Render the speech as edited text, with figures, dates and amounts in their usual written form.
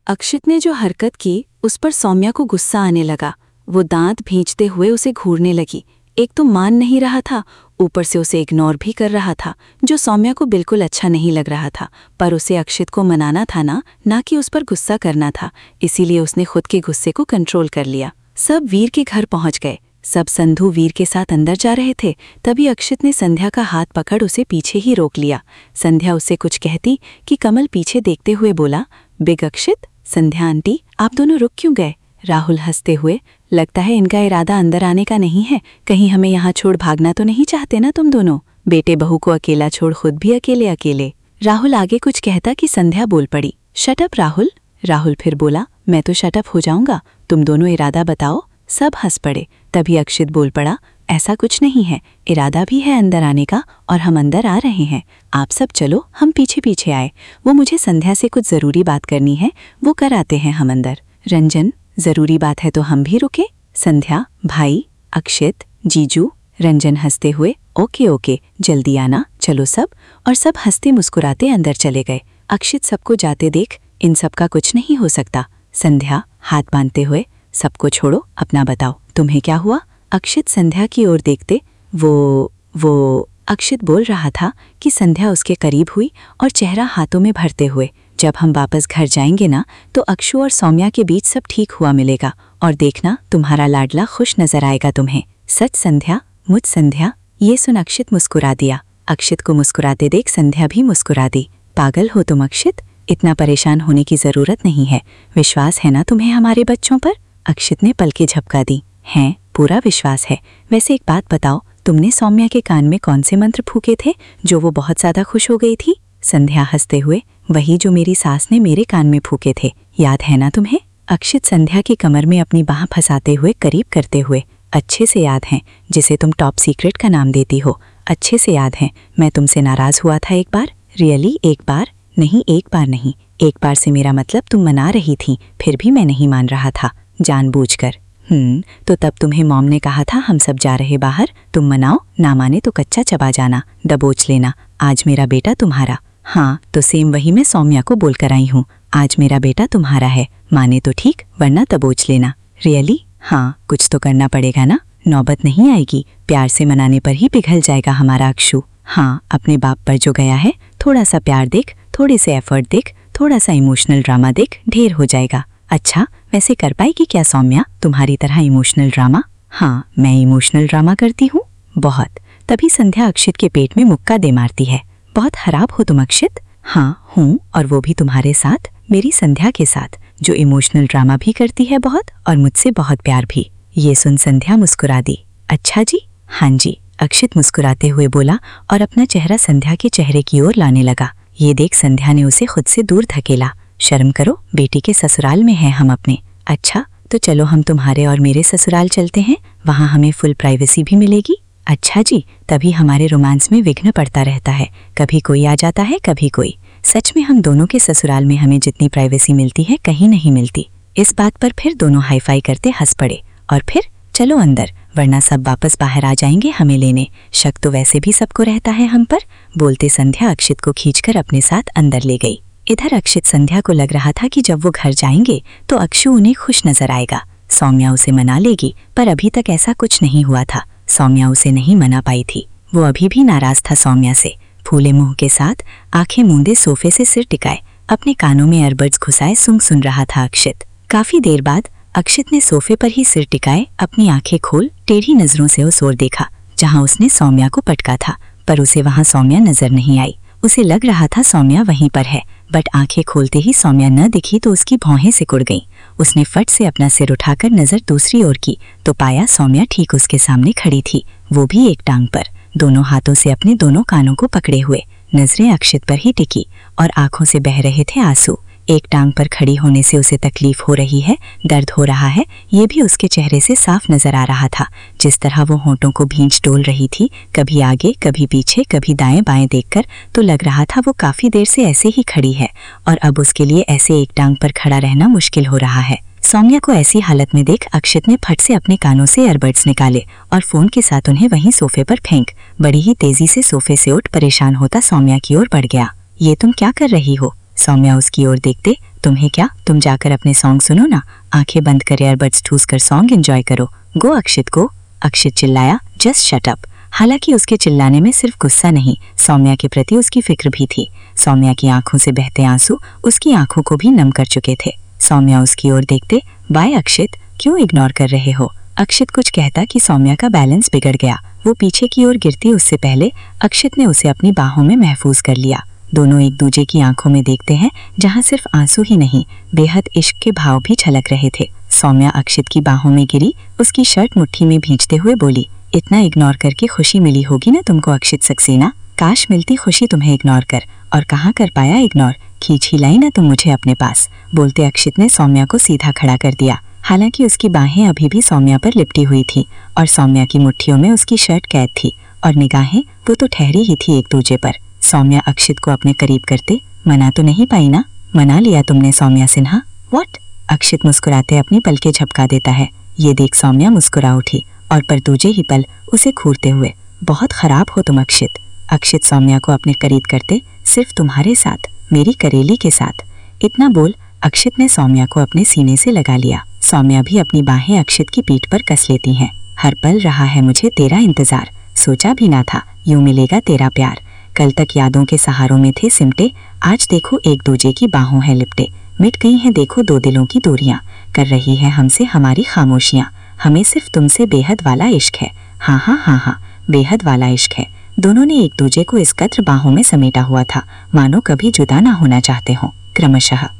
अक्षित ने जो हरकत की उस पर सौम्या को गुस्सा आने लगा। वो दांत भींचते हुए उसे घूरने लगी। एक तो मान नहीं रहा था, ऊपर से उसे इग्नोर भी कर रहा था, जो सौम्या को बिल्कुल अच्छा नहीं लग रहा था। पर उसे अक्षित को मनाना था ना कि उस पर गुस्सा करना था। इसीलिए उसने खुद के गुस्से को कंट्रोल कर लिया। सब वीर के घर पहुंच गए। सब संधू वीर के साथ अंदर जा रहे थे। तभी अक्षित ने संध्या का हाथ पकड़ उसे पीछे ही रोक लिया। संध्या उससे कुछ कहती कि कमल पीछे देखते हुए बोला, बिग अक्षित। संध्या आंटी, आप दोनों रुक क्यों गए? राहुल हंसते हुए, लगता है इनका इरादा अंदर आने का नहीं है। कहीं हमें यहाँ छोड़ भागना तो नहीं चाहते ना तुम दोनों? बेटे बहू को अकेला छोड़ खुद भी अकेले अकेले। राहुल आगे कुछ कहता कि संध्या बोल पड़ी, शट अप राहुल। राहुल फिर बोला, मैं तो शट अप हो जाऊंगा, तुम दोनों इरादा बताओ। सब हंस पड़े। तभी अक्षित बोल पड़ा, ऐसा कुछ नहीं है, इरादा भी है अंदर आने का और हम अंदर आ रहे हैं। आप सब चलो, हम पीछे पीछे आए। वो मुझे संध्या से कुछ ज़रूरी बात करनी है, वो कर आते हैं हम अंदर। रंजन, ज़रूरी बात है तो हम भी रुके? संध्या, भाई, अक्षित, जीजू। रंजन हंसते हुए, ओके ओके, जल्दी आना, चलो सब। और सब हंसते मुस्कुराते अंदर चले गए। अक्षित सबको जाते देख, इन सब का कुछ नहीं हो सकता। संध्या हाथ बांधते हुए, सबको छोड़ो, अपना बताओ, तुम्हें क्या हुआ? अक्षित संध्या की ओर देखते, वो अक्षित बोल रहा था कि संध्या उसके करीब हुई और चेहरा हाथों में भरते हुए, जब हम वापस घर जाएंगे ना तो अक्षु और सौम्या के बीच सब ठीक हुआ मिलेगा और देखना तुम्हारा लाडला खुश नजर आएगा तुम्हें। सच संध्या, मुझ संध्या। ये सुन अक्षित मुस्कुरा दिया। अक्षित को मुस्कुराते देख संध्या भी मुस्कुरा दी। पागल हो तुम अक्षित, इतना परेशान होने की जरूरत नहीं है। विश्वास है ना तुम्हें हमारे बच्चों पर? अक्षित ने पलकें झपका दी। हैं, पूरा विश्वास है। वैसे एक बात बताओ, तुमने सौम्या के कान में कौन से मंत्र फूके थे जो वो बहुत ज्यादा खुश हो गई थी? संध्या हंसते हुए, वही जो मेरी सास ने मेरे कान में फूके थे, याद है ना तुम्हें? अक्षित संध्या की कमर में अपनी बाह फंसाते हुए करीब करते हुए, अच्छे से याद हैं, जिसे तुम टॉप सीक्रेट का नाम देती हो। अच्छे से याद हैं, मैं तुमसे नाराज हुआ था एक बार। रियली? एक बार नहीं, एक बार नहीं, एक बार से मेरा मतलब तुम मना रही थी, फिर भी मैं नहीं मान रहा था, जानबूझकर। तो तब तुम्हें मॉम ने कहा था हम सब जा रहे बाहर, तुम मनाओ, ना माने तो कच्चा चबा जाना, दबोच लेना। आज मेरा बेटा तुम्हारा। हाँ, तो सेम वही मैं सौम्या को बोलकर आई हूँ, आज मेरा बेटा तुम्हारा है, माने तो ठीक, वरना दबोच लेना। रियली? हाँ, कुछ तो करना पड़ेगा ना, नौबत नहीं आएगी, प्यार से मनाने पर ही पिघल जाएगा हमारा अक्षु। हाँ, अपने बाप पर जो गया है, थोड़ा सा प्यार देख, थोड़े से एफर्ट देख, थोड़ा सा इमोशनल ड्रामा देख, ढेर हो जाएगा। अच्छा, वैसे कर पाएगी क्या सौम्या तुम्हारी तरह इमोशनल ड्रामा? हाँ, मैं इमोशनल ड्रामा करती हूँ, बहुत। तभी संध्या अक्षित के पेट में मुक्का दे मारती है। बहुत खराब हो तुम अक्षित। हाँ हूँ, और वो भी तुम्हारे साथ, मेरी संध्या के साथ, जो इमोशनल ड्रामा भी करती है बहुत और मुझसे बहुत प्यार भी। ये सुन संध्या मुस्कुरा दी। अच्छा जी? हाँ जी, अक्षित मुस्कुराते हुए बोला और अपना चेहरा संध्या के चेहरे की ओर लाने लगा। ये देख संध्या ने उसे खुद से दूर धकेला। शर्म करो, बेटी के ससुराल में हैं हम अपने। अच्छा, तो चलो हम तुम्हारे और मेरे ससुराल चलते हैं, वहाँ हमें फुल प्राइवेसी भी मिलेगी। अच्छा जी, तभी हमारे रोमांस में विघ्न पड़ता रहता है, कभी कोई आ जाता है कभी कोई। सच में हम दोनों के ससुराल में हमें जितनी प्राइवेसी मिलती है कहीं नहीं मिलती। इस बात पर फिर दोनों हाईफाई करते हंस पड़े और फिर चलो अंदर, वरना सब वापस बाहर आ जाएंगे हमें लेने। शक तो वैसे भी सबको रहता है हम पर। बोलते संध्या अक्षित को खींचकर अपने साथ अंदर ले गई। इधर अक्षित संध्या को लग रहा था कि जब वो घर जाएंगे तो अक्षु उन्हें खुश नजर आएगा, सौम्या उसे मना लेगी, पर अभी तक ऐसा कुछ नहीं हुआ था। सौम्या उसे नहीं मना पाई थी, वो अभी भी नाराज था सौम्या से। फूले मुंह के साथ आंखें मूंदे सोफे से सिर टिकाए, अपने कानों में ईयरबड्स घुसाए सुन रहा था अक्षित। काफी देर बाद अक्षित ने सोफे पर ही सिर टिकाए अपनी आंखें खोल टेढ़ी नजरों से उस ओर देखा जहां उसने सौम्या को पटका था, पर उसे वहां सौम्या नजर नहीं आई। उसे लग रहा था सौम्या वहीं पर है, बट आंखें खोलते ही सौम्या न दिखी तो उसकी भौहें सिकुड़ गईं। उसने फट से अपना सिर उठाकर नजर दूसरी ओर की तो पाया सौम्या ठीक उसके सामने खड़ी थी, वो भी एक टांग पर, दोनों हाथों से अपने दोनों कानों को पकड़े हुए। नजरें अक्षित पर ही टिकी और आंखों से बह रहे थे आंसू। एक टांग पर खड़ी होने से उसे तकलीफ हो रही है, दर्द हो रहा है, ये भी उसके चेहरे से साफ नजर आ रहा था। जिस तरह वो होंठों को भींच डोल रही थी, कभी आगे कभी पीछे कभी दाएं बाएं देखकर, तो लग रहा था वो काफी देर से ऐसे ही खड़ी है और अब उसके लिए ऐसे एक टांग पर खड़ा रहना मुश्किल हो रहा है। सौम्या को ऐसी हालत में देख अक्षित ने फट से अपने कानों से ईयरबड्स निकाले और फोन के साथ उन्हें वहीं सोफे पर फेंक बड़ी ही तेजी से सोफे से उठ परेशान होता सौम्या की ओर बढ़ गया। ये तुम क्या कर रही हो? सौम्या उसकी ओर देखते तुम्हें क्या, तुम जाकर अपने सॉन्ग सुनो ना, आंखें बंद कर ईयरबड्स ठूस कर सॉन्ग एंजॉय करो। गो अक्षित गो। अक्षित चिल्लाया, जस्ट शट अप। हालांकि उसके चिल्लाने में सिर्फ गुस्सा नहीं, सौम्या के प्रति उसकी फिक्र भी थी। सौम्या की आंखों से बहते आंसू उसकी आंखों को भी नम कर चुके थे। सौम्या उसकी ओर देखते, बाय अक्षित, क्यों इग्नोर कर रहे हो? अक्षित कुछ कहता कि सौम्या का बैलेंस बिगड़ गया। वो पीछे की ओर गिरती उससे पहले अक्षित ने उसे अपनी बाहों में महफूज कर लिया। दोनों एक दूजे की आंखों में देखते हैं, जहां सिर्फ आंसू ही नहीं, बेहद इश्क के भाव भी झलक रहे थे। सौम्या अक्षित की बाहों में गिरी, उसकी शर्ट मुट्ठी में भींचते हुए बोली, इतना इग्नोर करके खुशी मिली होगी ना तुमको अक्षित सक्सेना? काश मिलती खुशी तुम्हें इग्नोर कर। और कहाँ कर पाया इग्नोर, खींच ही लाई ना तुम मुझे अपने पास। बोलते अक्षित ने सौम्या को सीधा खड़ा कर दिया। हालांकि उसकी बाहें अभी भी सौम्या पर लिपटी हुई थी और सौम्या की मुट्ठियों में उसकी शर्ट कैद थी और निगाहें वो तो ठहरी ही थी एक दूजे पर। सौम्या अक्षित को अपने करीब करते, मना तो नहीं पाई ना? मना लिया तुमने सौम्या सिन्हा? व्हाट? अक्षित मुस्कुराते अपनी पलकें झपका देता है। ये देख सौम्या मुस्कुरा उठी और पर दूजे ही पल उसे घूरते हुए, बहुत खराब हो तुम अक्षित। अक्षित सौम्या को अपने करीब करते, सिर्फ तुम्हारे साथ, मेरी करेली के साथ। इतना बोल अक्षित ने सौम्या को अपने सीने से लगा लिया। सौम्या भी अपनी बाहें अक्षित की पीठ पर कस लेती हैं। हर पल रहा है मुझे तेरा इंतजार, सोचा भी ना था यूं मिलेगा तेरा प्यार। कल तक यादों के सहारों में थे सिमटे, आज देखो एक दूजे की बाहों है लिपटे। मिट गई हैं देखो दो दिलों की दूरियां, कर रही है हमसे हमारी खामोशियां। हमें सिर्फ तुमसे बेहद वाला इश्क है, हाँ हाँ हाँ हाँ, बेहद वाला इश्क है। दोनों ने एक दूजे को इस कद्र बाहों में समेटा हुआ था, मानो कभी जुदा ना होना चाहते हों। क्रमशः